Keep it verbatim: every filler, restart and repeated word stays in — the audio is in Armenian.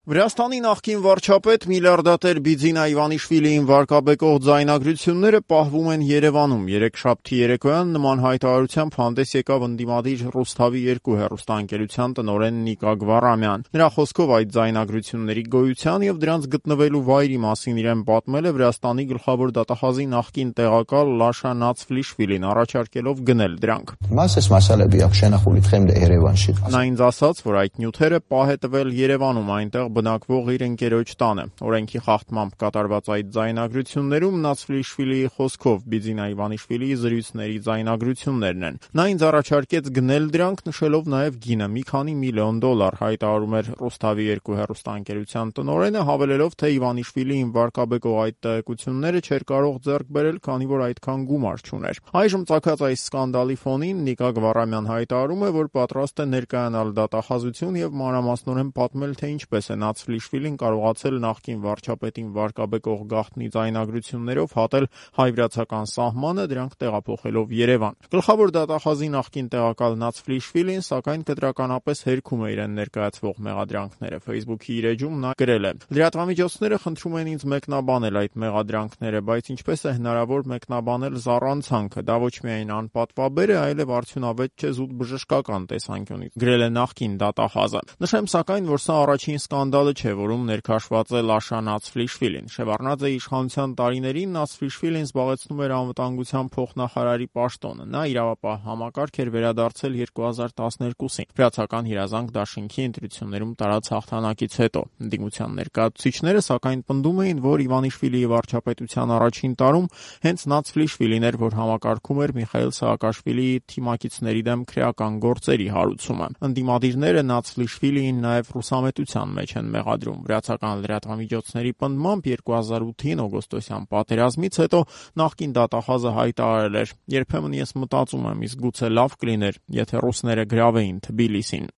Վրաստանի նախկին վարչապետ միլիարդատեր Բիձինա Իվանիշվիլիին վարկաբեկող ձայնագրությունները պահվում են Երևանում։ Երեքշաբթի երեկոյան նման հայտարարությամբ հանդես եկավ ընդդիմադիր Ռուսթավի երկու հեռուստաընկերության տնօրեն Նիկա Գվարամյան։ Նրա խոսքով այդ ձայնագրությունների գոյության եւ դրանց գտնվելու վայրի մասին իրեն պատմել է Վրաստանի գլխավոր դատախազի նախկին տեղակալ Լաշա Նացվլիշվիլին, առաջարկելով գնել դրանք։ Նա ինձ ասաց, որ այդ նյութերը պահ է տվել Երևանում, այնտեղ բնակվող իր ընկերոջ տանը։ Օրենքի խախտմամբ կատարված այդ ձայնագրություններում Նացվլիշվիլիի խոսքով Բիձինա Իվանիշվիլիի զրույցների ձայնագրություններն են։ Նա ինձ առաջարկեց գնել դրանք, նշելով նաև գինը՝ մի քանի միլիոն դոլար, հայտարարում էր Ռուսթավի երկու հեռուստաընկերության տնօրենը, հավելելով, թե Իվանիշվիլիին վարկաբեկող այդ տեղեկությունները չէր կարող ձեռք բերել, քանի որ այդքան գումար չուներ։ Այժմ ծագած այս սկանդալի ֆոնին Նիկա Գվարամյան հայտարարում է, որ պատրաստ է ներկայանալ դատախազություն եւ մանրամասնորեն պատմել, թե ինչպես է Նացվլիշվիլին կարողացել նախկին վարչապետին վարկաբեկող գաղտնի ձայնագրություններով հատել հայ-վրացական սահմանը, դրանք տեղափոխելով Երևան։ Գլխավոր դատախազի նախկին տեղակալ Նացվլիշվիլին, սակայն կտրականապես հերքում է իրեն ներկայացվող մեղադրանքները։ Facebook-ի իր էջում նա գրել է. «Լրատվամիջոցները խնդրում են ինձ մեկնաբանել այդ մեղադրանքները, բայց ինչպես է հնարավոր մեկնաբանել զառանցանքը։ Դա ոչ միայն անպատվաբեր է, այլև արդյունավետ չէ զուտ բժշկական տեսանկյունից», գրել է նախկին դատախազը։ Նշեմ սակայն, որ սա առաջին սկանդալը չէ, որում ներքաշված է Լաշա Նացվլիշվիլին։ Շևարդնաձեի իշխանության տարիներին Նացվլիշվիլին զբաղեցնում էր անվտանգության փոխնախարարի պաշտոնը։ Նա իրավապահ համակարգ էր վերադարձել երկու հազար տասներկուսին։ Վրացական հրազանգ դաշինքի ընտրություններում տարած հաղթանակից հետո։ Ընդդիմության ներկայացուցիչները սակայն պնդում էին, որ Իվանիշվիլիի վարչապետության առաջին տարում հենց Նացվլիշվիլին էր, որ համակարգում էր Միխայիլ Սաակաշվիլիի թիմակիցների դեմ քրեական գործերի հարուցումը։ Ընդդիմադիրները Նացվլիշվիլիին նաև ռուսամետության մեջ են մեղադրում։ Վրացական լրատվամիջոցների պնդմամբ երկու հազար ութին օգոստոսյան պատերազմից հետո նախկին դատախազը հայտարարել էր. «Երբեմն ես մտածում եմ, իսկ գուցե լավ կլիներ, եթե ռուսները գրավեին Թբիլիսին»։